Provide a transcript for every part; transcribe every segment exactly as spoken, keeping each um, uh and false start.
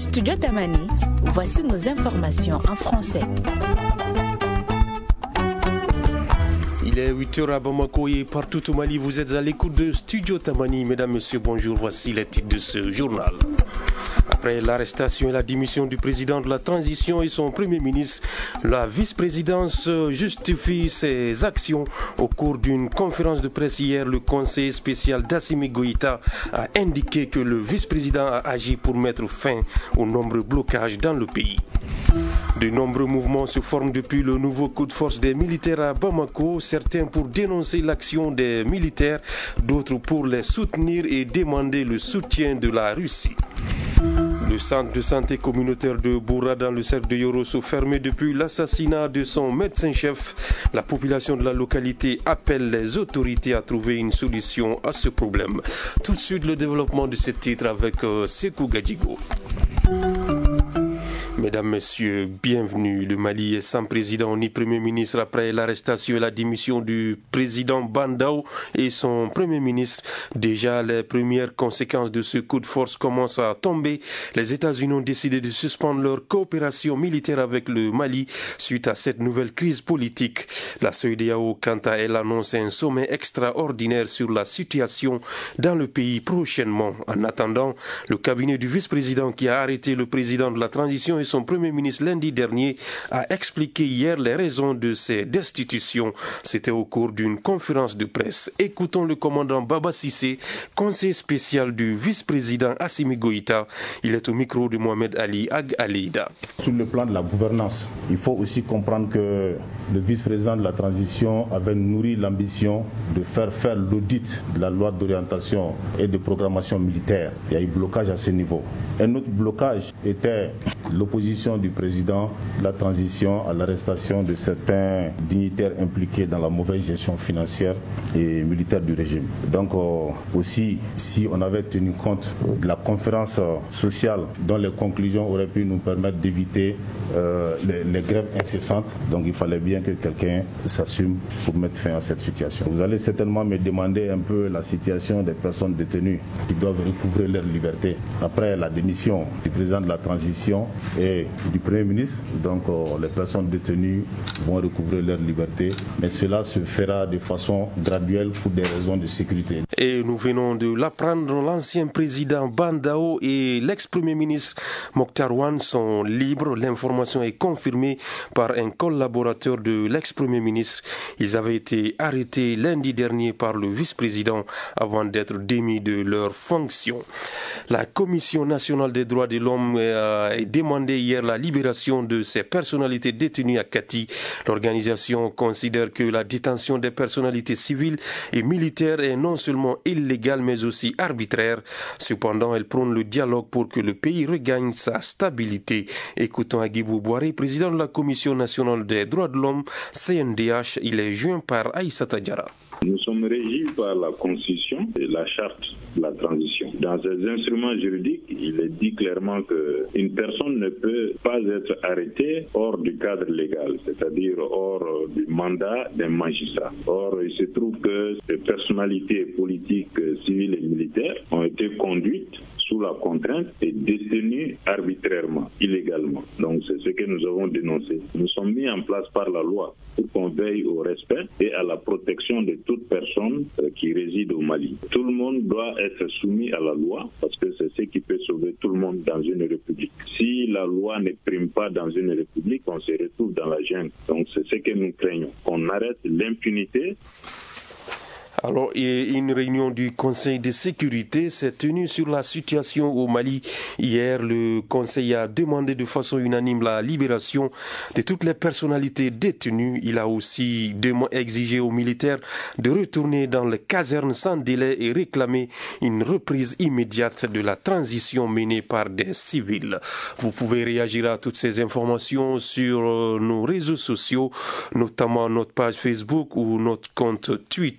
Studio Tamani, voici nos informations en français. Il est huit heures à Bamako et partout au Mali, vous êtes à l'écoute de Studio Tamani. Mesdames, Messieurs, bonjour, voici les titres de ce journal. Après l'arrestation et la démission du président de la transition et son premier ministre, la vice-présidence justifie ses actions. Au cours d'une conférence de presse hier, le conseiller spécial d'Assimi Goïta a indiqué que le vice-président a agi pour mettre fin aux nombreux blocages dans le pays. De nombreux mouvements se forment depuis le nouveau coup de force des militaires à Bamako, certains pour dénoncer l'action des militaires, d'autres pour les soutenir et demander le soutien de la Russie. Le centre de santé communautaire de Boura dans le cercle de Yorosso fermé depuis l'assassinat de son médecin-chef. La population de la localité appelle les autorités à trouver une solution à ce problème. Tout de suite le développement de ce titre avec euh, Sekou Gadjigo. Mesdames, Messieurs, bienvenue. Le Mali est sans président ni Premier ministre après l'arrestation et la démission du président Bandao et son Premier ministre. Déjà, les premières conséquences de ce coup de force commencent à tomber. Les États-Unis ont décidé de suspendre leur coopération militaire avec le Mali suite à cette nouvelle crise politique. La C E D E A O, quant à elle, annonce un sommet extraordinaire sur la situation dans le pays prochainement. En attendant, le cabinet du vice-président qui a arrêté le président de la transition et son Premier ministre lundi dernier a expliqué hier les raisons de ces destitutions. C'était au cours d'une conférence de presse. Écoutons le commandant Baba Sissé, conseiller spécial du vice-président Assimi Goïta. Il est au micro de Mohamed Ali Ag Aleida. Sur le plan de la gouvernance, il faut aussi comprendre que le vice-président de la transition avait nourri l'ambition de faire faire l'audit de la loi d'orientation et de programmation militaire. Il y a eu blocage à ce niveau. Un autre blocage était l'opposition du président de la transition à l'arrestation de certains dignitaires impliqués dans la mauvaise gestion financière et militaire du régime. Donc euh, aussi, si on avait tenu compte de la conférence sociale dont les conclusions auraient pu nous permettre d'éviter euh, les, les grèves incessantes, donc il fallait bien que quelqu'un s'assume pour mettre fin à cette situation. Vous allez certainement me demander un peu la situation des personnes détenues qui doivent recouvrer leur liberté après la démission du président de la transition et du Premier ministre. Donc euh, les personnes détenues vont recouvrer leur liberté, mais cela se fera de façon graduelle pour des raisons de sécurité. Et nous venons de l'apprendre, l'ancien président Bandao et l'ex-premier ministre Mokhtar Ouane sont libres. L'information est confirmée par un collaborateur de l'ex-premier ministre. Ils avaient été arrêtés lundi dernier par le vice-président avant d'être démis de leurs fonctions. La Commission nationale des droits de l'homme a demandé hier la libération de ces personnalités détenues à Kati. L'organisation considère que la détention des personnalités civiles et militaires est non seulement illégale mais aussi arbitraire. Cependant, elle prône le dialogue pour que le pays regagne sa stabilité. Écoutons Agibou Boiré, président de la Commission nationale des droits de l'homme, C N D H. Il est joint par Aïssata Diarra. Nous sommes régis par la Constitution et la Charte de la transition. Dans ces instruments juridiques, il est dit clairement qu'une personne ne peut pas être arrêtée hors du cadre légal, c'est-à-dire hors du mandat d'un magistrat. Or, il se trouve que ces personnalités politiques, civiles et militaires ont été conduites sous la contrainte et détenues arbitrairement, illégalement. Donc c'est ce que nous avons dénoncé. Nous sommes mis en place par la loi pour qu'on veille au respect et à la protection de toute personne qui réside au Mali. Tout le monde doit être soumis à la loi parce que c'est ce qui peut sauver tout le monde dans une république. Si la loi ne prime pas dans une république, on se retrouve dans la jungle. Donc c'est ce que nous craignons, qu'on arrête l'impunité. Alors, une réunion du Conseil de sécurité s'est tenue sur la situation au Mali. Hier, le Conseil a demandé de façon unanime la libération de toutes les personnalités détenues. Il a aussi exigé aux militaires de retourner dans les casernes sans délai et réclamer une reprise immédiate de la transition menée par des civils. Vous pouvez réagir à toutes ces informations sur nos réseaux sociaux, notamment notre page Facebook ou notre compte Twitter.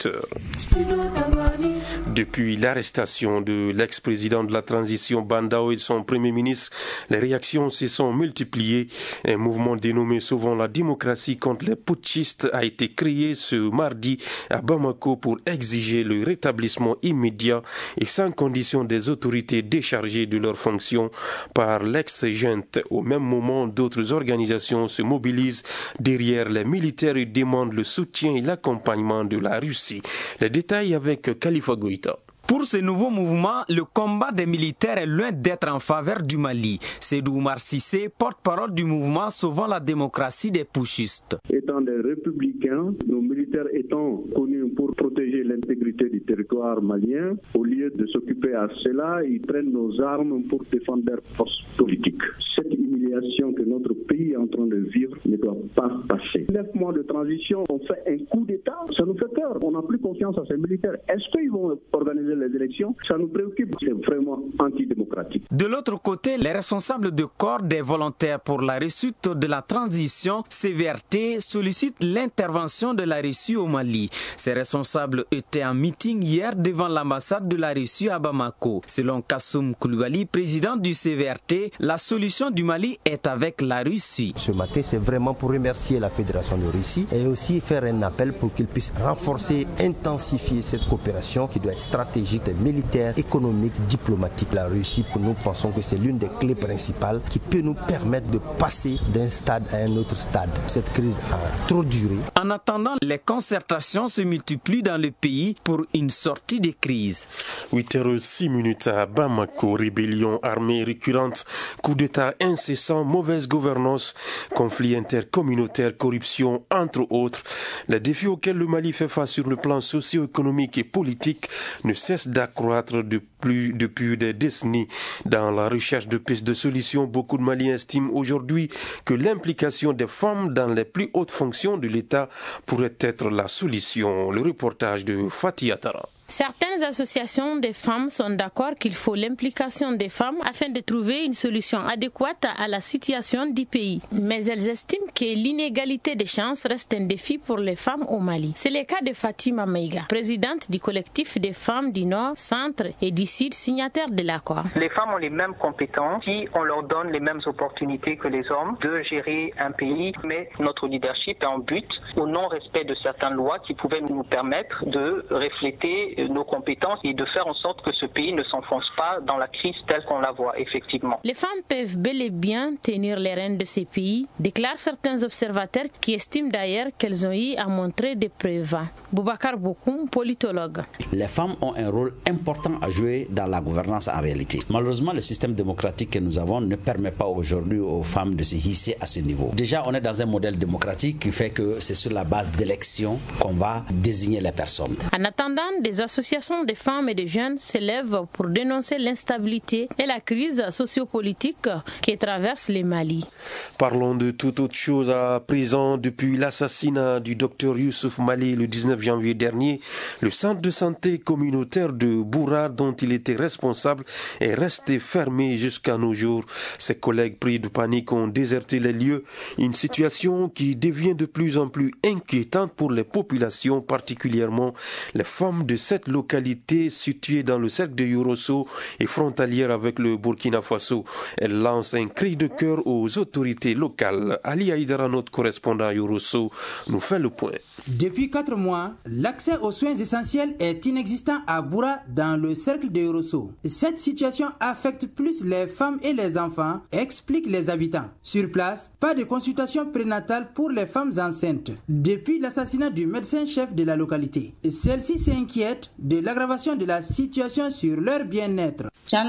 Depuis l'arrestation de l'ex-président de la transition Bandao et de son premier ministre, les réactions se sont multipliées. Un mouvement dénommé Sauvons la démocratie contre les putschistes a été créé ce mardi à Bamako pour exiger le rétablissement immédiat et sans condition des autorités déchargées de leurs fonctions par l'ex-junte. Au même moment, d'autres organisations se mobilisent derrière les militaires et demandent le soutien et l'accompagnement de la Russie. Les détails avec Khalifa Goïta. Pour ce nouveau mouvement, le combat des militaires est loin d'être en faveur du Mali. Sédou Oumar Cissé, porte-parole du mouvement Sauvons la démocratie des putschistes. Étant des républicains, nos militaires étant connus pour protéger l'intégrité du territoire malien, au lieu de s'occuper à cela, ils prennent nos armes pour défendre leurs forces politiques. Cette humiliation que notre pays est en train de vivre ne doit pas passer. Neuf mois de transition, on fait un coup d'État, ça nous fait peur. On n'a plus confiance à ces militaires. Est-ce qu'ils vont organiser les élections? Ça nous préoccupe. C'est vraiment antidémocratique. De l'autre côté, les responsables de corps des volontaires pour la réussite de la transition, C V R T, sollicitent l'intervention de la Russie au Mali. Ces responsables étaient en meeting hier devant l'ambassade de la Russie à Bamako. Selon Kassoum Koulibaly, président du C V R T, la solution du Mali est avec la Russie. Ce matin, c'est vraiment pour remercier la Fédération de Russie et aussi faire un appel pour qu'ils puissent renforcer, intensifier cette coopération qui doit être stratégique, militaire, économique, diplomatique. La Russie, nous pensons que c'est l'une des clés principales qui peut nous permettre de passer d'un stade à un autre stade. Cette crise a trop duré. En attendant, les concertations se multiplient dans le pays pour une sortie de crise. huit heures six minutes à Bamako, rébellion armée récurrente, coup d'État incessant, mauvaise gouvernance, conflits intercommunautaires, corruption, entre autres. Les défis auxquels le Mali fait face sur le plan socio-économique et politique ne cessent d'accroître de plus, depuis des décennies. Dans la recherche de pistes de solutions, beaucoup de Maliens estiment aujourd'hui que l'implication des femmes dans les plus hautes fonctions de l'État pourrait être la solution. Le reportage de Fatih Atara. Certaines associations de femmes sont d'accord qu'il faut l'implication des femmes afin de trouver une solution adéquate à la situation du pays. Mais elles estiment que l'inégalité des chances reste un défi pour les femmes au Mali. C'est le cas de Fatima Meiga, présidente du collectif des femmes du Nord, Centre et du Sud, signataire de l'accord. Les femmes ont les mêmes compétences si on leur donne les mêmes opportunités que les hommes de gérer un pays, mais notre leadership est en but au non-respect de certaines lois qui pouvaient nous permettre de refléter nos compétences et de faire en sorte que ce pays ne s'enfonce pas dans la crise telle qu'on la voit effectivement. Les femmes peuvent bel et bien tenir les rênes de ces pays, déclarent certains observateurs qui estiment d'ailleurs qu'elles ont eu à montrer des preuves. Boubacar Bokoum, politologue. Les femmes ont un rôle important à jouer dans la gouvernance en réalité. Malheureusement, le système démocratique que nous avons ne permet pas aujourd'hui aux femmes de se hisser à ce niveau. Déjà, on est dans un modèle démocratique qui fait que c'est sur la base d'élections qu'on va désigner les personnes. En attendant, des associations de femmes et de jeunes s'élèvent pour dénoncer l'instabilité et la crise sociopolitique qui traverse le Mali. Parlons de toute autre chose à présent. Depuis l'assassinat du docteur Youssouf Mali le dix-neuf janvier dernier, le centre de santé communautaire de Boura, dont il était responsable, est resté fermé jusqu'à nos jours. Ses collègues pris de panique ont déserté les lieux, une situation qui devient de plus en plus inquiétante pour les populations, particulièrement les femmes de cette localité située dans le cercle de Yorosso et frontalière avec le Burkina Faso. Elle lance un cri de cœur aux autorités locales. Ali Haïdara, notre correspondant à Yorosso, nous fait le point. Depuis quatre mois, l'accès aux soins essentiels est inexistant à Boura dans le cercle de Yorosso. Cette situation affecte plus les femmes et les enfants, expliquent les habitants. Sur place, pas de consultation prénatale pour les femmes enceintes depuis l'assassinat du médecin-chef de la localité. Celle-ci s'inquiète de l'aggravation de la situation sur leur bien-être.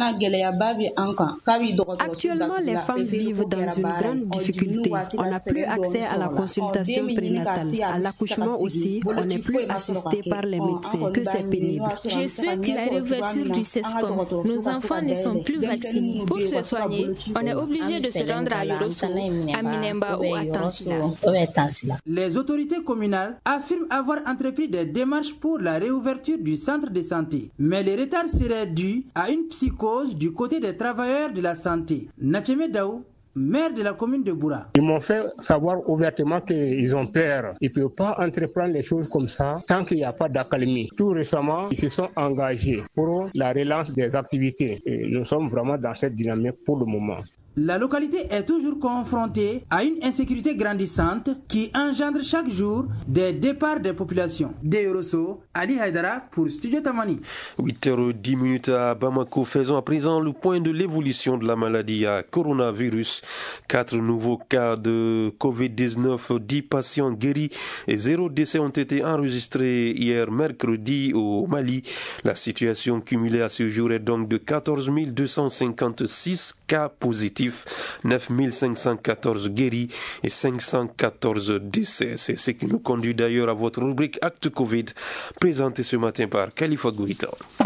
Actuellement, les femmes vivent dans une grande difficulté. On n'a plus accès à la consultation prénatale. À l'accouchement aussi, on n'est plus assisté par les médecins, que c'est pénible. Je souhaite la réouverture du CESCOM. Nos enfants ne sont plus vaccinés. Pour se soigner, on est obligé de se rendre à Yorosso, à Minemba ou à Tansila. Les autorités communales affirment avoir entrepris des démarches pour la réouverture du centre de santé. Mais le retard serait dû à une psychose du côté des travailleurs de la santé. Nacheme Daou, maire de la commune de Boura. Ils m'ont fait savoir ouvertement qu'ils ont peur. Ils ne peuvent pas entreprendre les choses comme ça tant qu'il n'y a pas d'accalmie. Tout récemment, ils se sont engagés pour la relance des activités. Et nous sommes vraiment dans cette dynamique pour le moment. La localité est toujours confrontée à une insécurité grandissante qui engendre chaque jour des départs des populations. De Yorosso, Ali Haïdara pour Studio Tamani. huit heures dix minutes à Bamako. Faisons à présent le point de l'évolution de la maladie à coronavirus. Quatre nouveaux cas de covid dix-neuf, dix patients guéris et zéro décès ont été enregistrés hier mercredi au Mali. La situation cumulée à ce jour est donc de quatorze mille deux cent cinquante-six cas positifs, neuf mille cinq cent quatorze guéris et cinq cent quatorze décès. C'est ce qui nous conduit d'ailleurs à votre rubrique Acte Covid, présentée ce matin par Khalifa Gouita.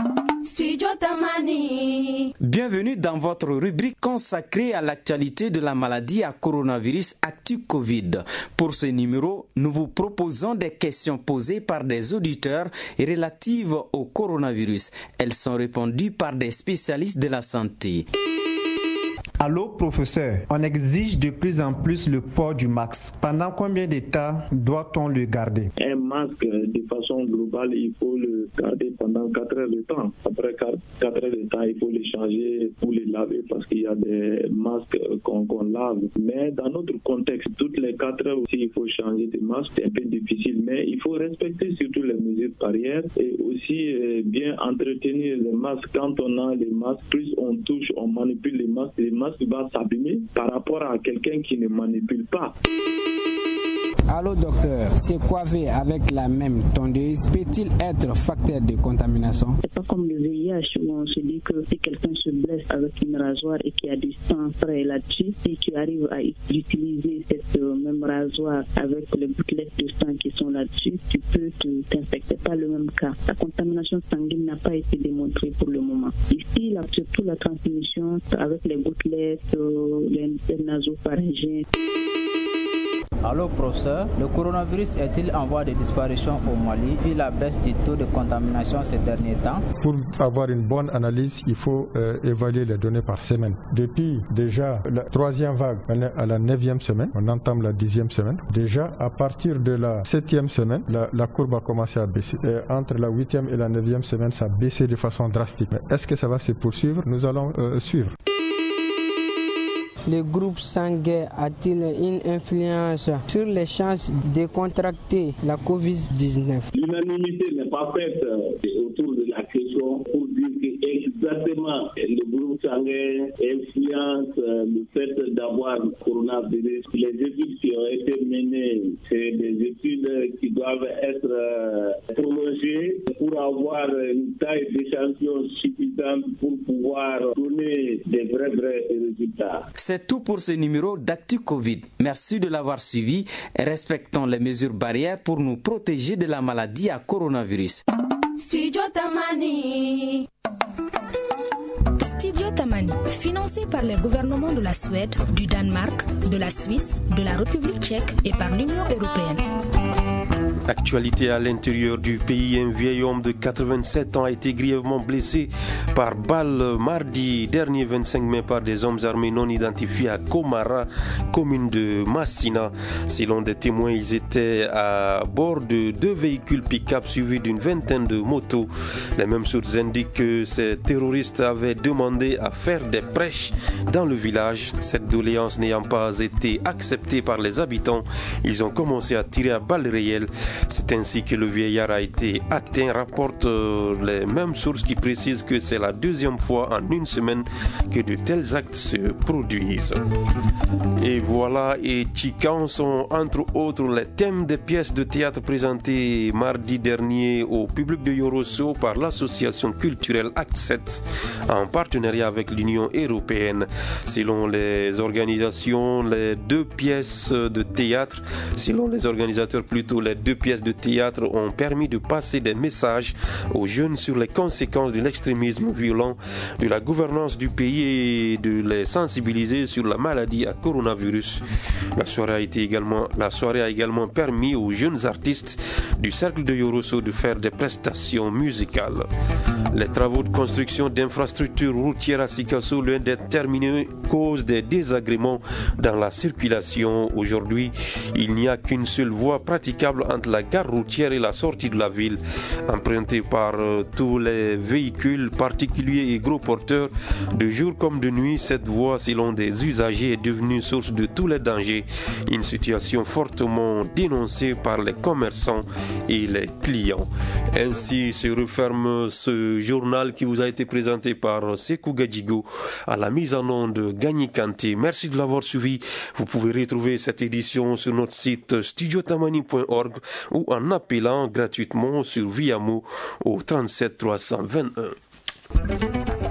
Bienvenue dans votre rubrique consacrée à l'actualité de la maladie à coronavirus Actu Covid. Pour ce numéro, nous vous proposons des questions posées par des auditeurs et relatives au coronavirus. Elles sont répondues par des spécialistes de la santé. Allô, professeur, on exige de plus en plus le port du masque. Pendant combien de temps doit-on le garder? Un masque, de façon globale, il faut le garder pendant quatre heures de temps. Après quatre heures de temps, il faut le changer ou le laver parce qu'il y a des masques qu'on, qu'on lave. Mais dans notre contexte, toutes les quatre heures aussi, il faut changer de masque. C'est un peu difficile, mais il faut respecter surtout les mesures barrières et aussi euh, bien entretenir les masques. Quand on a les masques, plus on touche, on manipule les masques, les masques va s'abîmer par rapport à quelqu'un qui ne manipule pas. Allô docteur, se coiffer avec la même tondeuse peut-il être facteur de contamination? C'est pas comme le V I H où on se dit que si quelqu'un se blesse avec une rasoir et qu'il y a du sang frais là-dessus, si tu arrives à utiliser cette même rasoir avec les gouttelettes de sang qui sont là-dessus, tu peux t'infecter. Pas le même cas. La contamination sanguine n'a pas été démontrée pour le moment. Ici, là, surtout la transmission avec les gouttelettes, euh, les nasopharyngiens. Allô professeur, le coronavirus est-il en voie de disparition au Mali vu la baisse du taux de contamination ces derniers temps? Pour avoir une bonne analyse, il faut euh, évaluer les données par semaine. Depuis déjà la troisième vague, on est à la neuvième semaine, on entame la dixième semaine. Déjà à partir de la septième semaine, la, la courbe a commencé à baisser. Et entre la huitième et la neuvième semaine, ça a baissé de façon drastique. Mais est-ce que ça va se poursuivre? Nous allons euh, suivre. Le groupe sanguin a-t-il une influence sur les chances de contracter la covid dix-neuf? L'unanimité n'est pas faite autour de la question pour dire que exactement le groupe sanguin influence le fait d'avoir le coronavirus. Les études qui ont été menées, c'est des études qui doivent être prolongées pour avoir une taille d'échantillon suffisante pour pouvoir donner des vrais, vrais résultats. C'est tout pour ce numéro d'Actu Covid. Merci de l'avoir suivi et respectons les mesures barrières pour nous protéger de la maladie à coronavirus. Studio Tamani. Studio Tamani, financé par les gouvernements de la Suède, du Danemark, de la Suisse, de la République tchèque et par l'Union européenne. Actualité à l'intérieur du pays, un vieil homme de quatre-vingt-sept ans a été grièvement blessé par balle mardi dernier vingt-cinq mai par des hommes armés non identifiés à Komara, commune de Massina. Selon des témoins, ils étaient à bord de deux véhicules pick-up suivis d'une vingtaine de motos. Les mêmes sources indiquent que ces terroristes avaient demandé à faire des prêches dans le village. Cette doléance n'ayant pas été acceptée par les habitants, ils ont commencé à tirer à balles réelles. C'est ainsi que le vieillard a été atteint, rapportent les mêmes sources qui précisent que c'est la deuxième fois en une semaine que de tels actes se produisent. Et voilà, et Chikan sont entre autres les thèmes des pièces de théâtre présentées mardi dernier au public de Yorosso par l'association culturelle Acte sept en partenariat avec l'Union européenne. Selon les organisations, les deux pièces de théâtre, selon les organisateurs plutôt, les deux pièces pièces de théâtre ont permis de passer des messages aux jeunes sur les conséquences de l'extrémisme violent, de la gouvernance du pays et de les sensibiliser sur la maladie à coronavirus. La soirée a été également, la soirée a également permis aux jeunes artistes du cercle de Yorosso de faire des prestations musicales. Les travaux de construction d'infrastructures routières à Sikasso, loin d'être terminés, causent des désagréments dans la circulation. Aujourd'hui, il n'y a qu'une seule voie praticable entre la gare routière et la sortie de la ville, empruntée par euh, tous les véhicules, particuliers et gros porteurs. De jour comme de nuit, cette voie, selon des usagers, est devenue source de tous les dangers. Une situation fortement dénoncée par les commerçants et les clients. Ainsi se referme ce journal qui vous a été présenté par Sekou Gadjigo à la mise en onde Gagny Kanté. Merci de l'avoir suivi. Vous pouvez retrouver cette édition sur notre site studio tamani point org ou en appelant gratuitement sur Viamo au trente-sept trois cent vingt-et-un.